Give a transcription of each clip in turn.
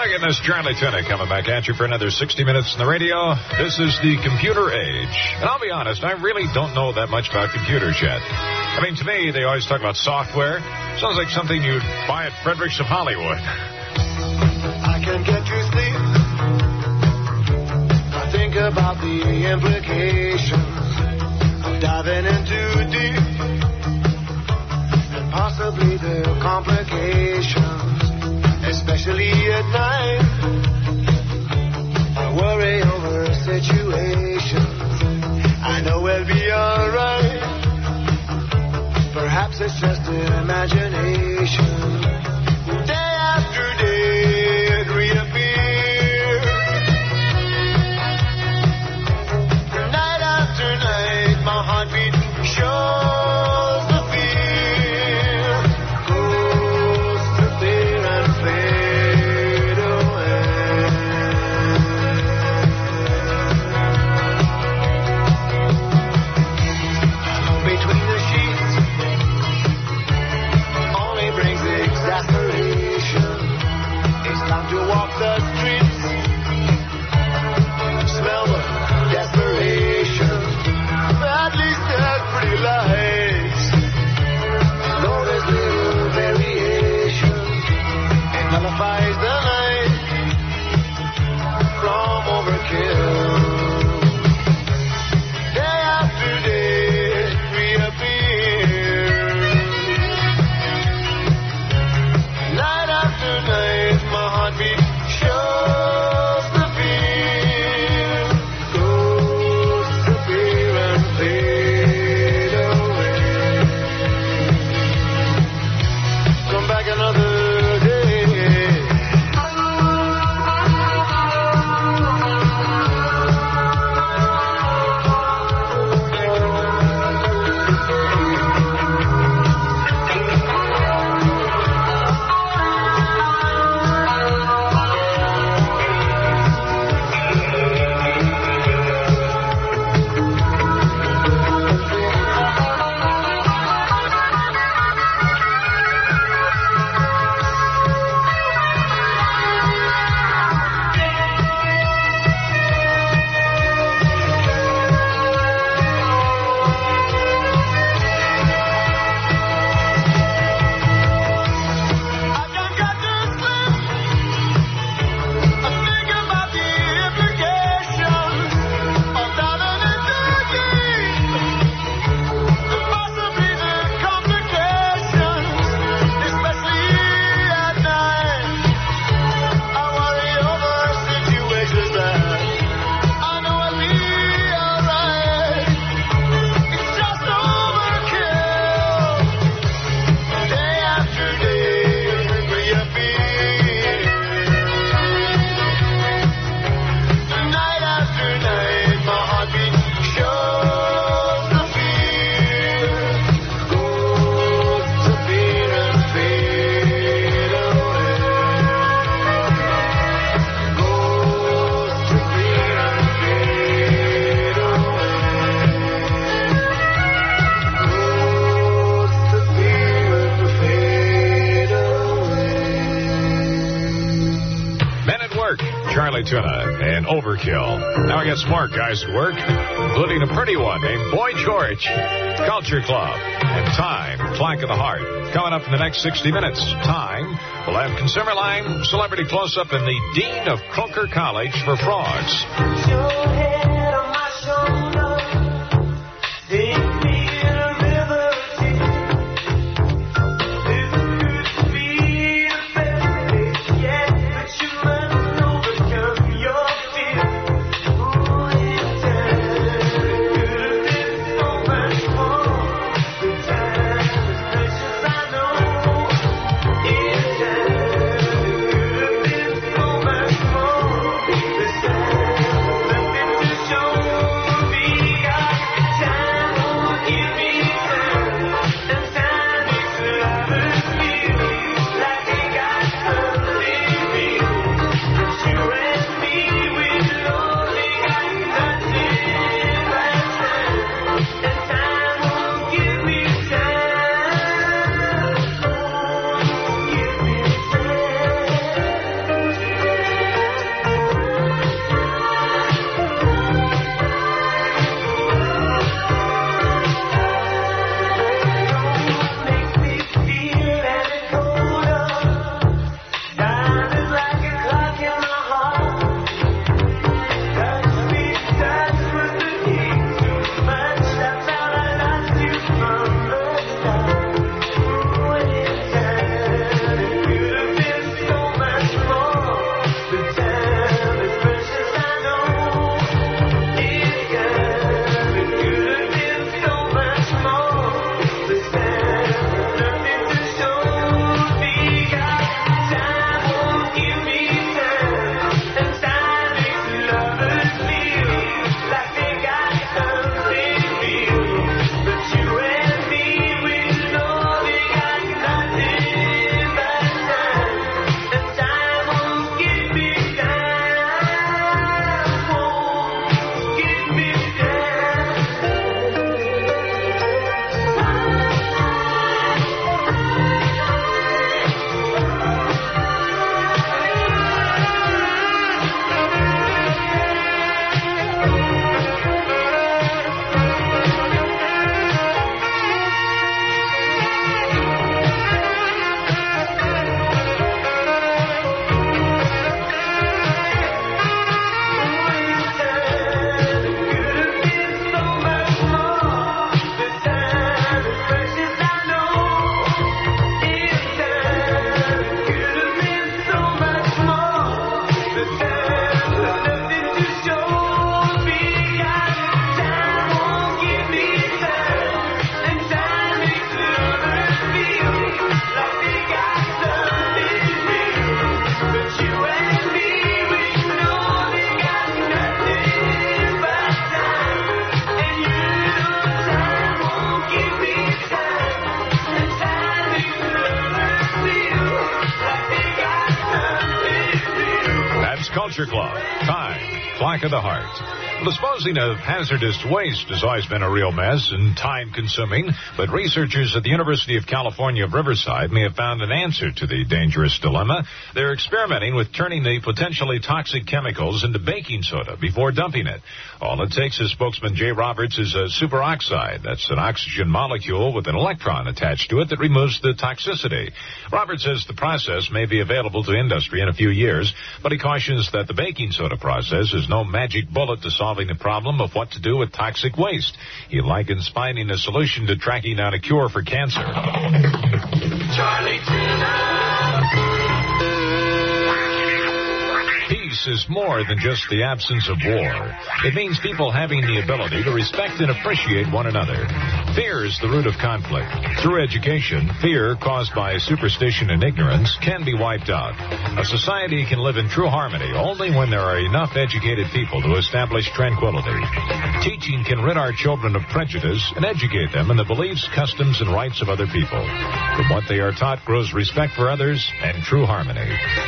Again, this is Charlie Tuna coming back at you for another 60 minutes in the radio. This is the computer age. And I'll be honest, I really don't know that much about computers yet. I mean, to me, they always talk about software. Sounds like something you'd buy at Fredericks of Hollywood. I can get you sleep. I think about the implications of diving in too deep. And possibly the complications, especially at night. I worry over situations. I know we'll be alright. Perhaps it's just an imagination. Day after day it reappears. Night after night my heartbeat shows the fear. Goes to clear and fade away. Between the sheets only brings exasperation. It's time to walk the streets, smell the desperation. At least there's pretty lights. Though there's little variation, it nullifies the night from overkill. Day after day it reappears. Night after night my heartbeat shows the fear. Goes to fear and fade away. Come back another day. Charlie Tuna and Overkill. Now I got some more guys at work, including a pretty one named Boy George. Culture Club and Time, Clank of the Heart. Coming up in the next 60 minutes. Time, we'll have Consumer Line, Celebrity Close-Up, and the Dean of Coker College for Frauds. Your head on my shoulder, take me in a river of tears. This could be the best place yet, but you must overcome your fear. Ooh, in time, could have been so much more. The time is precious, I know. In time, could have been so much more. The time is nothing to show. Culture Club. Time, clock of the heart. Disposing of hazardous waste has always been a real mess and time-consuming, but researchers at the University of California of Riverside may have found an answer to the dangerous dilemma. They're experimenting with turning the potentially toxic chemicals into baking soda before dumping it. All it takes, as spokesman Jay Roberts, is a superoxide. That's an oxygen molecule with an electron attached to it that removes the toxicity. Roberts says the process may be available to industry in a few years, but he cautions that the baking soda process is no magic bullet to solving the problem of what to do with toxic waste. He likens finding a solution to tracking down a cure for cancer. Charlie Tuna. Peace is more than just the absence of war. It means people having the ability to respect and appreciate one another. Fear is the root of conflict. Through education, fear caused by superstition and ignorance can be wiped out. A society can live in true harmony only when there are enough educated people to establish tranquility. Teaching can rid our children of prejudice and educate them in the beliefs, customs, and rights of other people. From what they are taught grows respect for others and true harmony.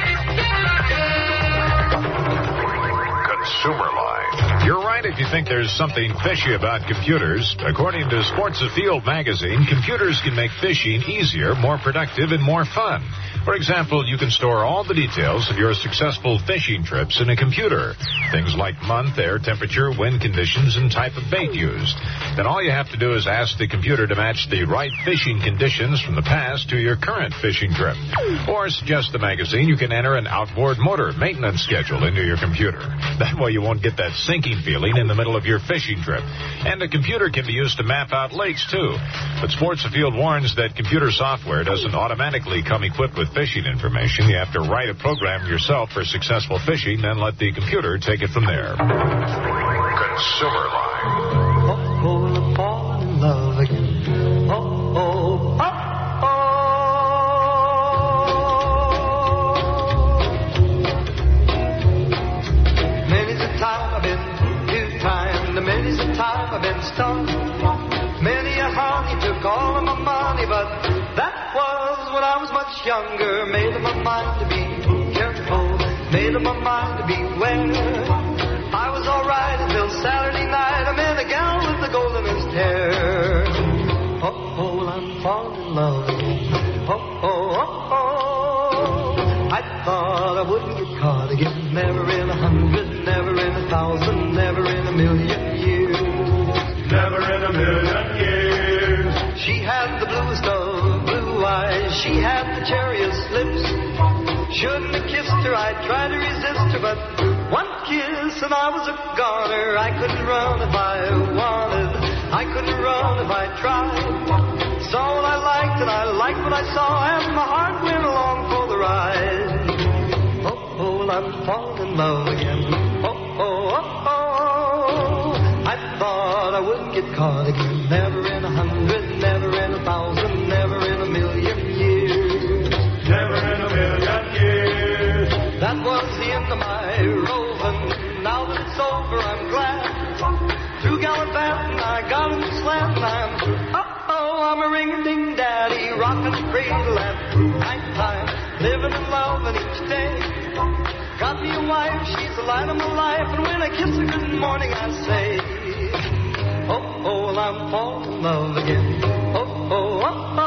Consumer Line. You're right if you think there's something fishy about computers. According to Sports Afield magazine, computers can make fishing easier, more productive, and more fun. For example, you can store all the details of your successful fishing trips in a computer. Things like month, air temperature, wind conditions, and type of bait used. Then all you have to do is ask the computer to match the right fishing conditions from the past to your current fishing trip. Or suggest the magazine you can enter an outboard motor maintenance schedule into your computer. That way you won't get that sinking feeling in the middle of your fishing trip. And the computer can be used to map out lakes, too. But Sports Afield warns that computer software doesn't automatically come equipped with fishing information. You have to write a program yourself for successful fishing, then let the computer take it from there. Consumer Line. Oh, I'm falling in love again. Oh, oh, oh, oh. Many's the time I've been two-timed, many's the time I've been stung. Many a honey took all of my money, but that was when I was much younger. Made up my mind to be careful, made up my mind to beware. I was alright until Saturday night. I met a gal with the goldenest hair. Oh, I'm falling in love again. Oh. I thought I wouldn't get caught again. Never in 100, never in 1,000, never in a million years. Never in a million years. She had the bluest of blue eyes. She had the cherriest lips. Shouldn't have kissed her. I tried to resist her, but one kiss and I was a goner. I couldn't run if I wanted. I couldn't run if I tried. Saw what I liked and I liked what I saw, and my heart went along for the ride. Oh, I'm falling in love again. Oh. I thought I wouldn't get caught again. Never in 100, never in 1,000, never in a million years. Never in a million years. That was the end of my roving. Now that it's over, I'm glad. Through gallivanting, I got him slanting. I'm a ring-a-ding daddy, rockin' the cradle at nighttime, living and loving each day. Got me a wife, she's the light of my life, and when I kiss her good morning, I say, oh, I'm falling in love again. Oh.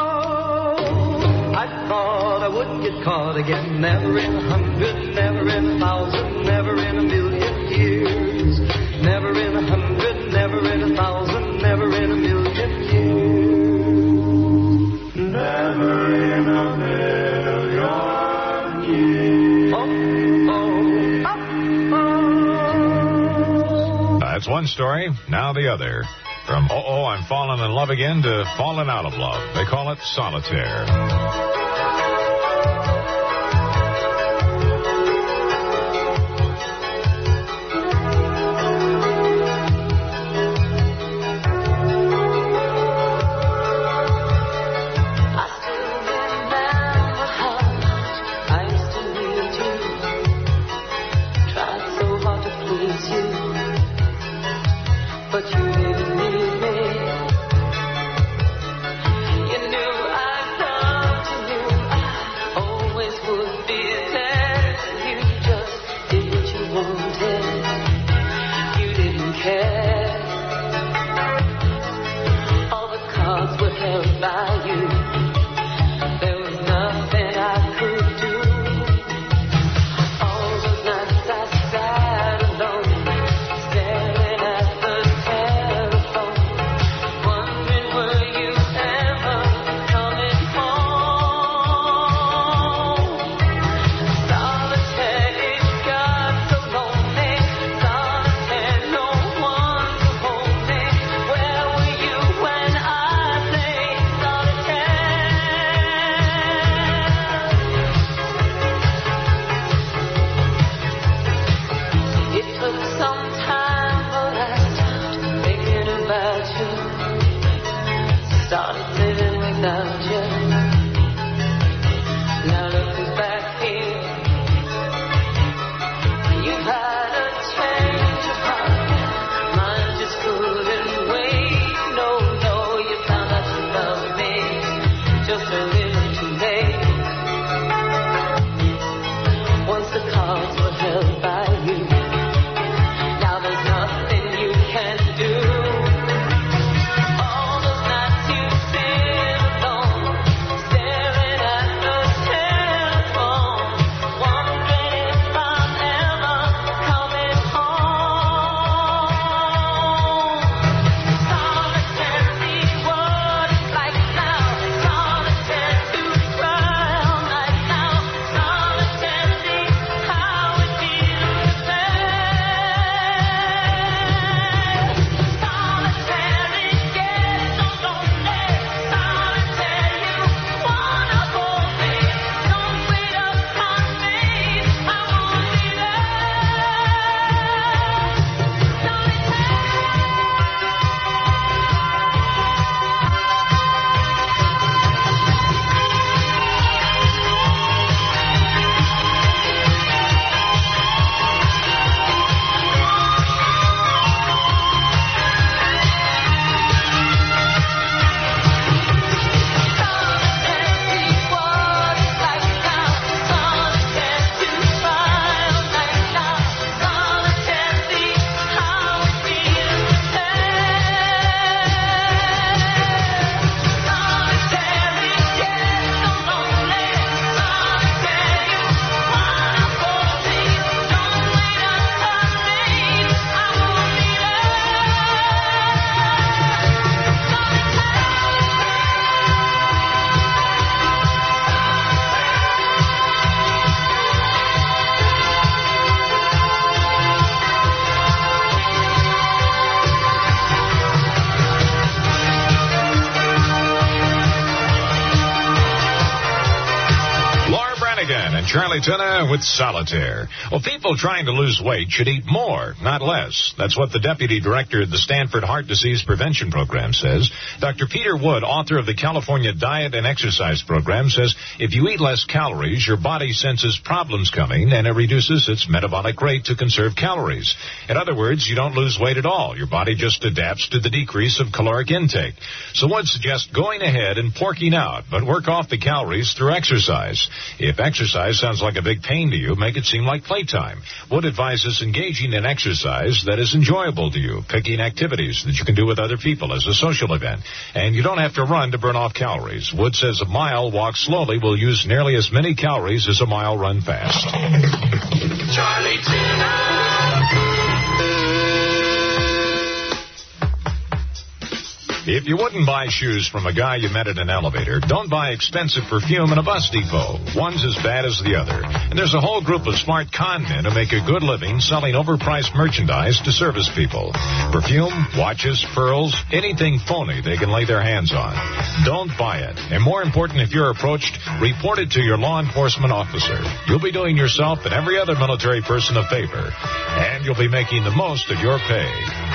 I thought I wouldn't get caught again. Never in 100, never in 1,000, never in a million years. Never in 100, never in 1,000, never in a million years. Never in a million years. That's one story, now the other. From I'm falling in love again to falling out of love. They call it solitaire. You knew I'd come to Charlie Tuna with Solitaire. Well, people trying to lose weight should eat more, not less. That's what the deputy director of the Stanford Heart Disease Prevention Program says. Dr. Peter Wood, author of the California Diet and Exercise Program, says if you eat less calories, your body senses problems coming, and it reduces its metabolic rate to conserve calories. In other words, you don't lose weight at all. Your body just adapts to the decrease of caloric intake. So Wood suggests going ahead and porking out, but work off the calories through exercise. If exercise sounds like a big pain to you, make it seem like playtime. Wood advises engaging in exercise that is enjoyable to you, picking activities that you can do with other people as a social event. And you don't have to run to burn off calories. Wood says a mile walked slowly will use nearly as many calories as a mile run fast. Charlie Tuna. If you wouldn't buy shoes from a guy you met at an elevator, don't buy expensive perfume in a bus depot. One's as bad as the other. And there's a whole group of smart con men who make a good living selling overpriced merchandise to service people. Perfume, watches, pearls, anything phony they can lay their hands on. Don't buy it. And more important, if you're approached, report it to your law enforcement officer. You'll be doing yourself and every other military person a favor. And you'll be making the most of your pay.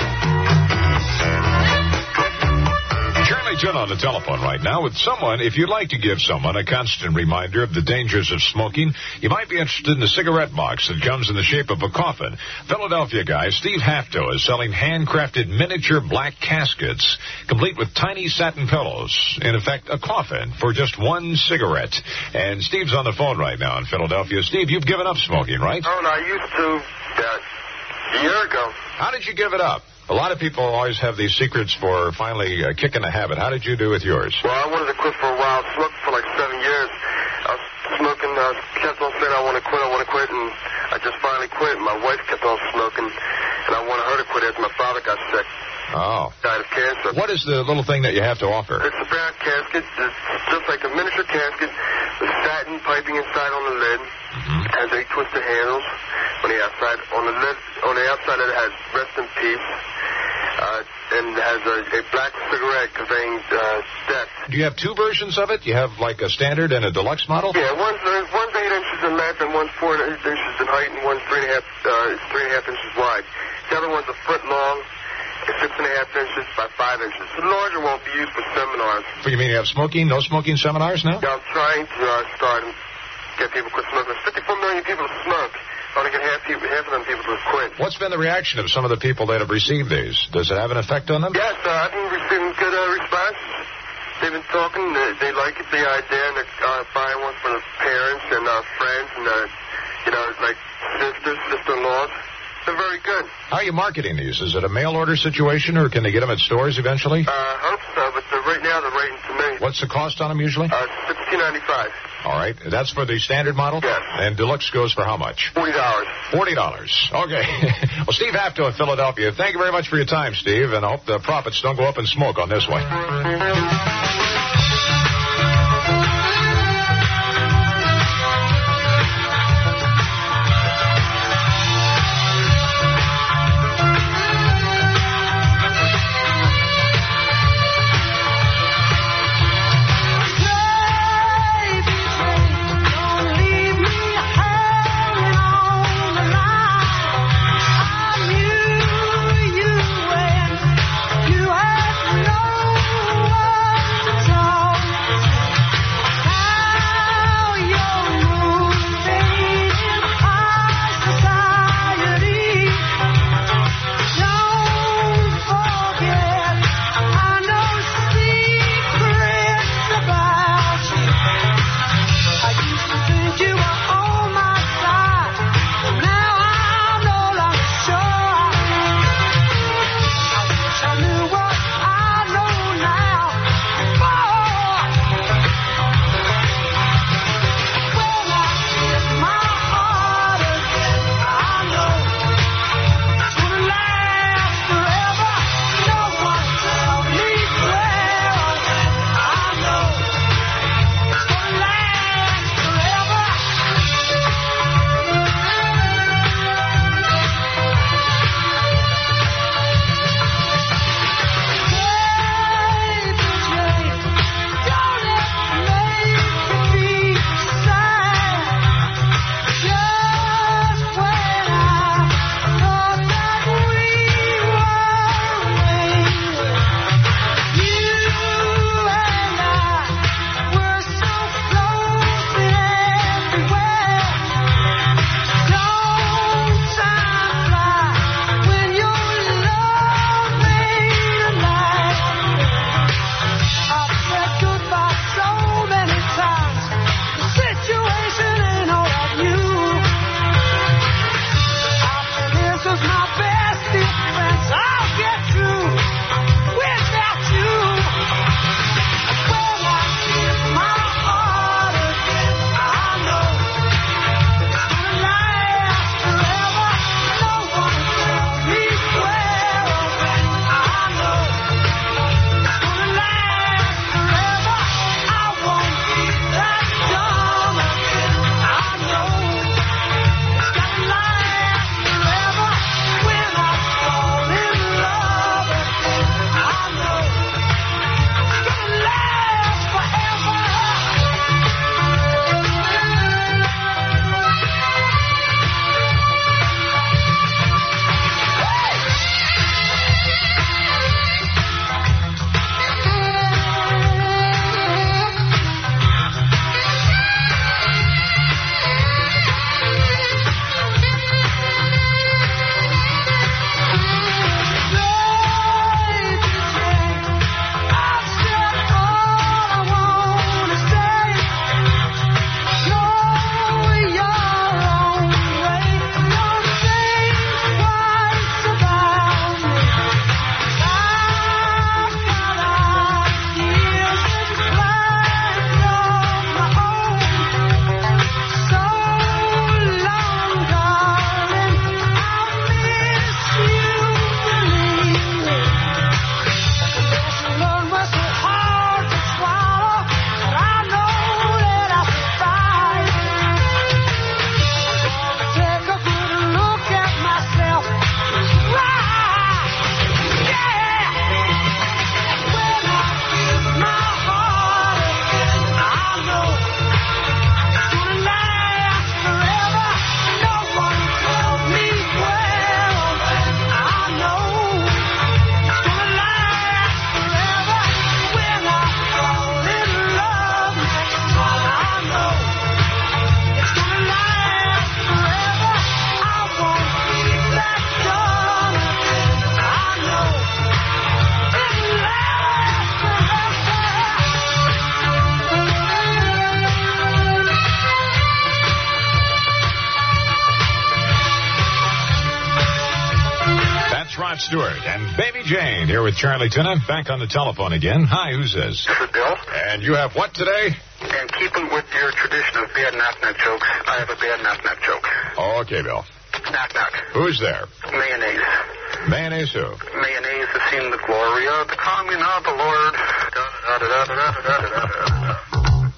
Charlie Tuna on the telephone right now with someone. If you'd like to give someone a constant reminder of the dangers of smoking, you might be interested in the cigarette box that comes in the shape of a coffin. Philadelphia guy Steve Hafto is selling handcrafted miniature black caskets, complete with tiny satin pillows. In effect, a coffin for just one cigarette. And Steve's on the phone right now in Philadelphia. Steve, you've given up smoking, right? Oh, no, I used to a year ago. How did you give it up? A lot of people always have these secrets for finally kicking the habit. How did you do with yours? Well, I wanted to quit for a while. I smoked for like 7 years. I was smoking, kept on saying I want to quit, and I just finally quit. My wife kept on smoking, and I wanted her to quit after my father got sick. Oh. Died of cancer. What is the little thing that you have to offer? It's a brown casket. It's just like a miniature casket with satin piping inside on the lid. Mm-hmm. Has 8 twisted handles on the outside. On the lid, on the outside it has rest in peace. And has a black cigarette conveying death. Do you have two versions of it? You have like a standard and a deluxe model? Yeah, one's 8 inches in length and one's 4 inches in height and one's 3.5 inches wide. The other one's a foot long. It's 6.5 inches by 5 inches. The larger won't be used for seminars. You mean you have no smoking seminars now? Yeah, I'm trying to start and get people to quit smoking. There's 54 million people who smoke. I want to get half of them people to quit. What's been the reaction of some of the people that have received these? Does it have an effect on them? Yes, I've been receiving good responses. They've been talking. They like it, the idea, and they're buying one for their parents and friends and, like sister-in-laws. They're very good. How are you marketing these? Is it a mail order situation, or can they get them at stores eventually? I hope so, but right now they're rating to me. What's the cost on them usually? $16.95. All right. That's for the standard model? Yes. And deluxe goes for how much? $40. $40. Okay. Well, Steve Hafto in Philadelphia, thank you very much for your time, Steve, and I hope the profits don't go up in smoke on this one. Rod Stewart and Baby Jane here with Charlie Tuna. Back on the telephone again. Hi, who's this? This is Bill. And you have what today? And keeping with your tradition of bad knock-knock jokes, I have a bad knock-knock joke. Oh, okay, Bill. Knock-knock. Who's there? Mayonnaise. Mayonnaise who? Mayonnaise has seen the glory of the coming of the Lord. Da-da-da-da-da-da-da-da-da.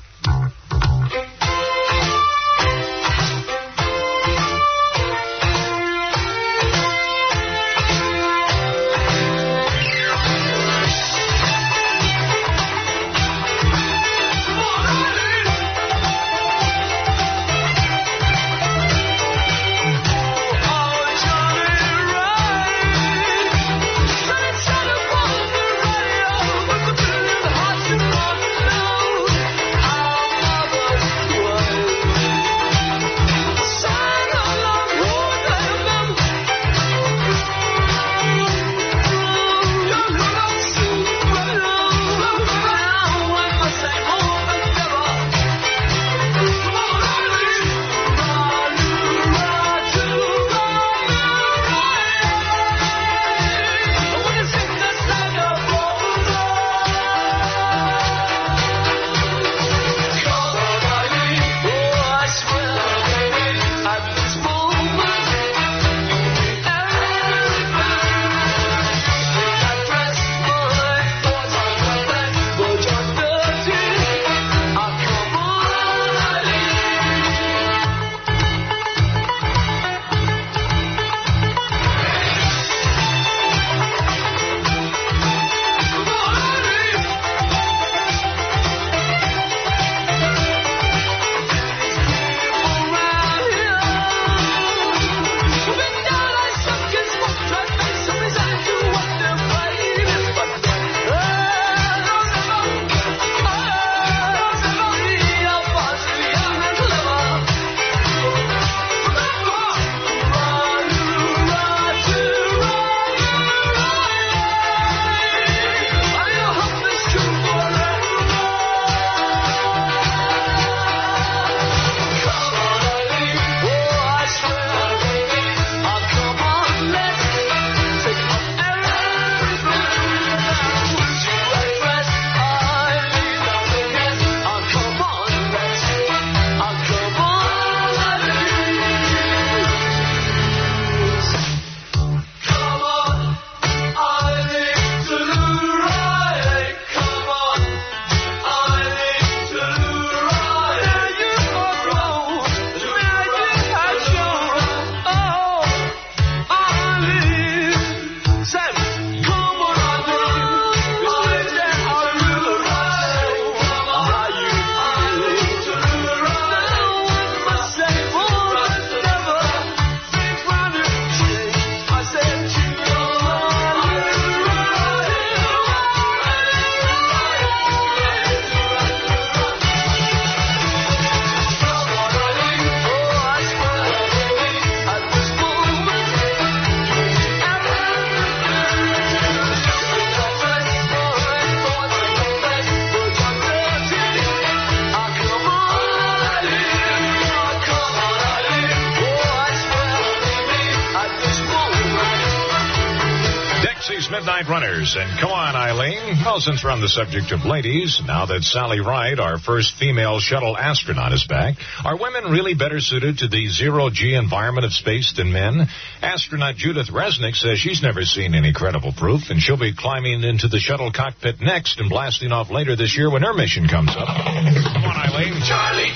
Midnight Runners, and come on, Eileen. Well, since we're on the subject of ladies, now that Sally Ride, our first female shuttle astronaut, is back, are women really better suited to the zero-G environment of space than men? Astronaut Judith Resnick says she's never seen any credible proof, and she'll be climbing into the shuttle cockpit next and blasting off later this year when her mission comes up. Come on, Eileen. Charlie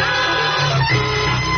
Tuna!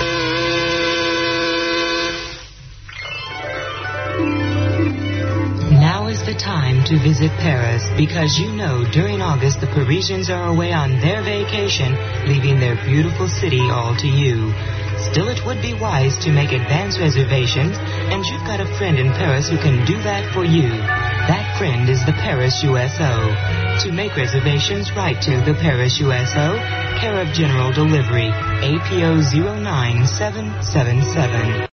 Now is the time to visit Paris because you know during August the Parisians are away on their vacation, leaving their beautiful city all to you. Still, it would be wise to make advance reservations, and you've got a friend in Paris who can do that for you. That friend is the Paris USO. To make reservations, write to the Paris USO, care of General Delivery, APO 09777.